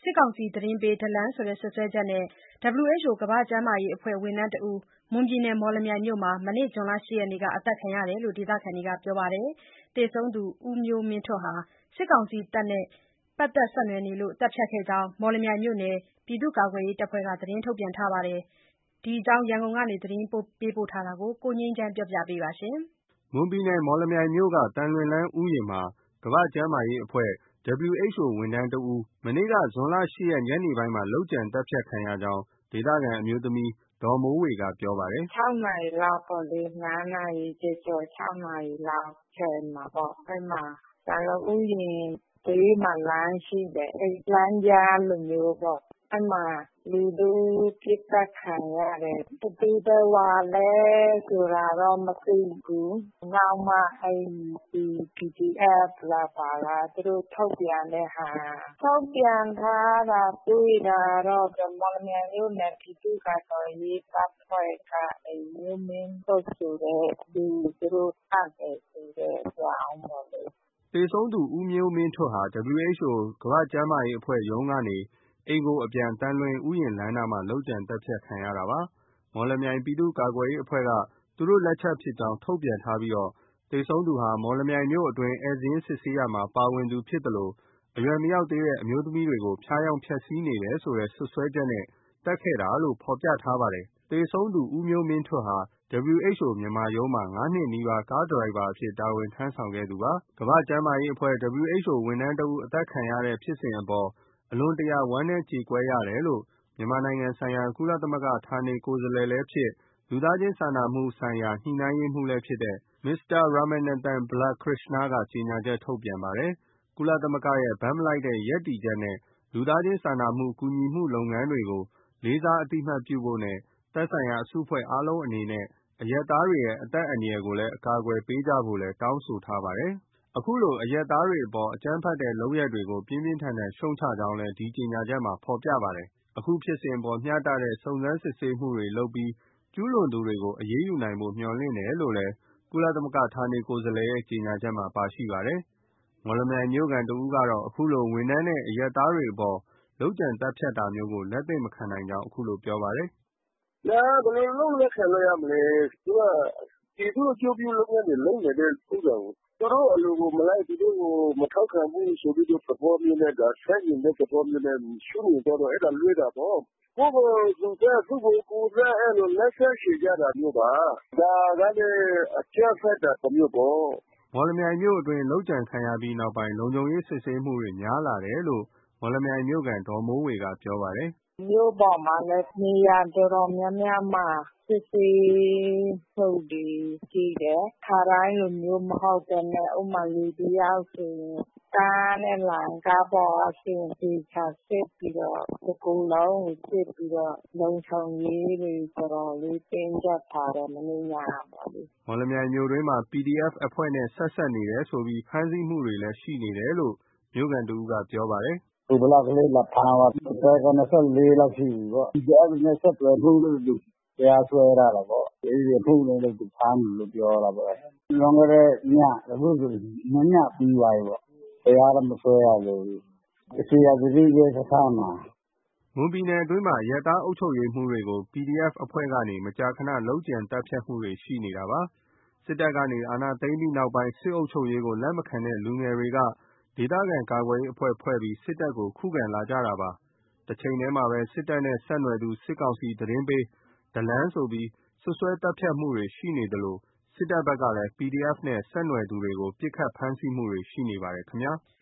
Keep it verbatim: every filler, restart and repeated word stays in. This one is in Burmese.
စစ်ကောင်စီသတင်းပေးဒလန်ဆိုတဲ့စွပ်စွဲချက်နဲ့ ဒဗ္ဗလူးအေချ်အို ကမ္ဘာ့ကျန်းမာရေးအဖွဲ့ဝန်ထမ်းတဦး မွန်ပြည်နယ်မော်လမြိုင်မြို့မှာ မနေ့ ဇွန်လ ၈ ရက်နေ့က အသတ်ခံရတယ်လို့ ဒေသခံတွေကပြောပါတယ်။ သေဆုံးသူ ဦးမျိုးမင်းထွဋ်ဟာ စစ်ကောင်စီတပ်နဲ့ ပတ်သက်ဆက်နွယ်နေလို့ သတ်ဖြတ်ခဲ့ကြောင်း မော်လမြိုင်မြို့နယ် ပြည်သူ့ကာကွယ်ရေးတပ်ဖွဲ့က သတင်းထုတ်ပြန်ထားပါတယ်။ ဒီအကြောင်း ရန်ကုန်က သတင်းပေးပို့ထားတာကို ကိုငြိမ်းချမ်းက ပြောပြပါမယ်။ မွန်ပြည်နယ် မော်လမြိုင်မြို့က သံလွင်လမ်းဥယျာဉ်မှာ ကမ္ဘာ့ကျန်းမာရေးအဖွဲ့ ဒဗ္ဗလူးအေချ်အို ဝန်ထမ်းတဦး မနေ့ ဇွန်လ ၈ ရက် ညနေပိုင်းမှာ လုပ်ကြံသတ်ဖြတ်ခံရကြောင်း ဒေသခံအမျိုးသမီး ဒေါ်မိုးဝေကပြောပါတယ်။ ၆ နာရီလောက်ပေါ့လေ။ ၅ နာရီကျော်ကျော် ၆ နာရီလောက်အချိန်မှာပေါ့။ အဲဒီမှာ သံလွင်ဥယျာဉ်ဘေးမှာ လမ်းရှိတယ်။ အဲဒီလမ်းကြားလိုမျိုးပေါ့။ အဲဒီမှာ လူတဦးပစ်သတ်ခံရတယ်။ ဘယ်သူဘယ်ဝါလဲဆိုတာတော့ မသိဘူး။ နောက်မှ အဲဒီ ပီဒီအက်ဖ် လား ဘာလား သူတို့ထုတ်ပြန်တဲ့ဟာ ထုတ်ပြန်ထားတာ တွေ့တာတော့ မော်လမြိုင်မြို့နယ် ပြည်သူ့ကာကွယ်ရေးတပ်ဖွဲ့က မျိုးမင်းထွဋ်ဆိုတဲ့သူ သူတို့သတ်တယ်ဆိုတဲ့အကြောင်းပေါ့လေ။ သေဆုံးသူ ဦးမျိုးမင်းထွဋ်ဟာ ဒဗ္ဗလူးအေချ်အို ကမ္ဘာ့ကျန်းမာရေးအဖွဲ့ရုံးကနေ အိမ်ကိုအပြန် သံလွင်ဥယျာဉ်လမ်းနားမှာ လုပ်ကြံသတ်ဖြတ်ခံရတာပါ။ မော်လမြိုင်ပြည်သူ့ကာကွယ်ရေးအဖွဲ့က သူတို့လက်ချက်ဖြစ်ကြောင်း ထုတ်ပြန်ထားပြီး သေဆုံးသူဟာ မော်လမြိုင်မြို့အတွင်း ဧည့်စာရင်းစစ်ဆေးရာမှာ ပါဝင်သူဖြစ်သလို အရွယ်မရောက်သေးတဲ့ အမျိုးသမီးတွေကို ဖျားယောင်းဖျက်ဆီးနေတယ်ဆိုတဲ့ စွပ်စွဲချက်နဲ့ သတ်ခဲ့တာလို့ ဖော်ပြထားပါတယ်။ သေဆုံးသူ ဦးမျိုးမင်းထွဋ်ဟာ ဒဗ္ဗလူးအေချ်အို မြန်မာရုံးမှာ ငါးနှစ်နီးပါး ကားဒရိုင်ဘာအဖြစ် တာဝန်ထမ်းဆောင်ခဲ့သူပါ။ ကမ္ဘာ့ကျန်းမာရေးအဖွဲ့ ဒဗ္ဗလူးအေချ်အို ဝန်ထမ်းတဦး အသတ်ခံရတဲ့ဖြစ်စဉ်အပေါ် အလွန်တရာ ဝမ်းနည်းကြေကွဲရတယ်လို့ မြန်မာနိုင်ငံဆိုင်ရာ ကုလသမဂ္ဂဌာနေကိုယ်စားလှယ်လည်းဖြစ် လူသားချင်းစာနာမှုဆိုင်ရာ ညှိနှိုင်းရေးမှူးလည်းဖြစ်တဲ့ မစ္စတာ Ramanathan Balakrishna က ကြေညာချက်ထုတ်ပြန်ပါတယ်။ ကုလသမဂ္ဂရဲ့ ဘက်မလိုက်တဲ့ ရပ်တည်ချက်နဲ့ လူသားချင်းစာနာကူညီမှုလုပ်ငန်းတွေကို လေးစားအသိအမှတ်ပြုဖို့နဲ့ သက်ဆိုင်ရာ အစုအဖွဲ့အားလုံးအနေနဲ့ အရပ်သားတွေရဲ့ အသက်အန္တရာယ်ကိုလည်း အကာအကွယ်ပေးကြဖို့လည်း တောင်းဆိုထားပါတယ်။ အခုလို အရပ်သားတွေအပေါ် အကြမ်းဖက်တဲ့လုပ်ရပ်တွေကို ပြင်းပြင်းထန်ထန်ရှုတ်ချကြောင်းလည်း ဒီကြေညာချက်မှာ ဖော်ပြပါတယ်။ အခုဖြစ်စဉ်အပေါ် မျှတတဲ့ စုံစမ်းစစ်ဆေးမှုတွေလုပ်ပြီး ကျူးလွန်သူတွေကို အရေးယူနိုင်ဖို့ မျှော်လင့်တယ်လို့လည်း ကုလသမဂ္ဂဌာနေကိုယ်စားလှယ်ရဲ့ ကြေညာချက်မှာ ပါရှိပါတယ်။ မော်လမြိုင်မြို့ခံတဦးကတော့ အခုလို ဝန်ထမ်းနဲ့ အရပ်သားတွေအပေါ် လုပ်ကြံသတ်ဖြတ်တာမျိုးကို လက်သင့်မခံနိုင်ကြောင်း အခုလိုပြောပါတယ်။ “ဘယ်လိုလုပ်လက်ခံလို့ရမလဲ။ သူက ပြည်သူ့အကျိုးပြုလုပ်ငန်းတွေ လုပ်နေတဲ့ဥစ္စာကို သူတို့အလိုကိုမလိုက် သူတို့ကိုမထောက်ခံဘူးဆိုတဲ့သဘောမျိုးနဲ့ ဆန့်ကျင်တဲ့သဘောမျိုးနဲ့ ရှုမြင်သွားတော့ အဲဒါလွဲတာပေါ့။ ကိုယ့်ကိုသူသတ် သူ့ကိုကိုယ်သတ် အဲလိုလက်စားချေကြတာမျိုးပါ။ ဒါကလည်း အကြမ်းဖက်တာတမျိုးပေါ့။ ” မော်လမြိုင်မြို့အတွင်း လုပ်ကြံခံရပြီးနောက်ပိုင်း လုံခြုံရေးစစ်ဆေးမှုတွေ များလာတယ်လို့ မော်လမြိုင်မြို့ခံ ဒေါ်မိုးဝေကပြောပါတယ်။ “မြို့ပေါ်မှာလည်း နေရာတော်တော်များများမှာ စစ်ဆေးမှုတွေရှိတယ်။ ခါတိုင်းလိုမျိုးမဟုတ်ဘဲနဲ့ ဥပမာ လူတယောက်ဆိုရင် ကားနဲ့လာရင် ကားပေါ်ကဆင်း သေချာစစ်ပြီးတော့ တကိုယ်လုံးကိုစစ်ပြီးတော့ လုံခြုံရေးတွေ တော်တော်လေးတင်းကျပ်ထားတယ်။ မနေ့ညကပေါ့လေ။ ” မော်လမြိုင်မြို့တွင်းမှာ ပီဒီအက်ဖ် အဖွဲ့နဲ့ ဆက်စပ်နေတယ်ဆိုပြီး ဖမ်းဆီးမှုတွေလည်း ရှိနေတယ်လို့ မြို့ခံတဦးကပြောပါတယ်။ “ကိုဗလကလေးလာဖမ်းသွားတယ်။ အသက်က ၂၄ လောက်ရှိပြီပေါ့။ ပီဒီအက်ဖ်နဲ့ဆက်သွယ်မှုလို့ တရားစွဲထားတာပေါ့။ အဲဒီအမှုနဲ့သူဖမ်းတယ်လို့ပြောတာပဲ။ လွန်ခဲ့တဲ့ည အခုဆို နှစ်ညပြီးသွားပြီပေါ့။ တရားတော့မစွဲရသေးဘူး။ ဇေယျာသတိရဲစခန်းမှာ။ ” မွန်ပြည်နယ်အတွင်းမှာ အရပ်သားအုပ်ချုပ်ရေးမှူးတွေကို ပီဒီအက်ဖ် အဖွဲ့ကနေ မကြာခဏ လုပ်ကြံသတ်ဖြတ်မှုတွေရှိနေတာပါ။ စစ်တပ်က အာဏာသိမ်းပြီးနောက်ပိုင်း စစ်အုပ်ချုပ်ရေးကို လက်မခံတဲ့လူငယ်တွေက ဒေသခံကာကွယ်ရေးအဖွဲ့ဖွဲ့ပြီး စစ်တပ်ကို ခုခံလာကြတာပါ။ တချိန်တည်းမှာပဲ စစ်တပ်နဲ့ ဆက်နွယ်သူ စစ်ကောင်စီသတင်းပေး ဒလန်ဆိုပြီး စွပ်စွဲသတ်ဖြတ်မှုတွေရှိနေသလို စစ်တပ်ဘက်ကလည်း ပီဒီအက်ဖ်နဲ့ ဆက်နွယ်သူတွေကို ပစ်ခတ်ဖမ်းဆီးမှုတွေရှိနေပါတယ်ခင်ဗျာ။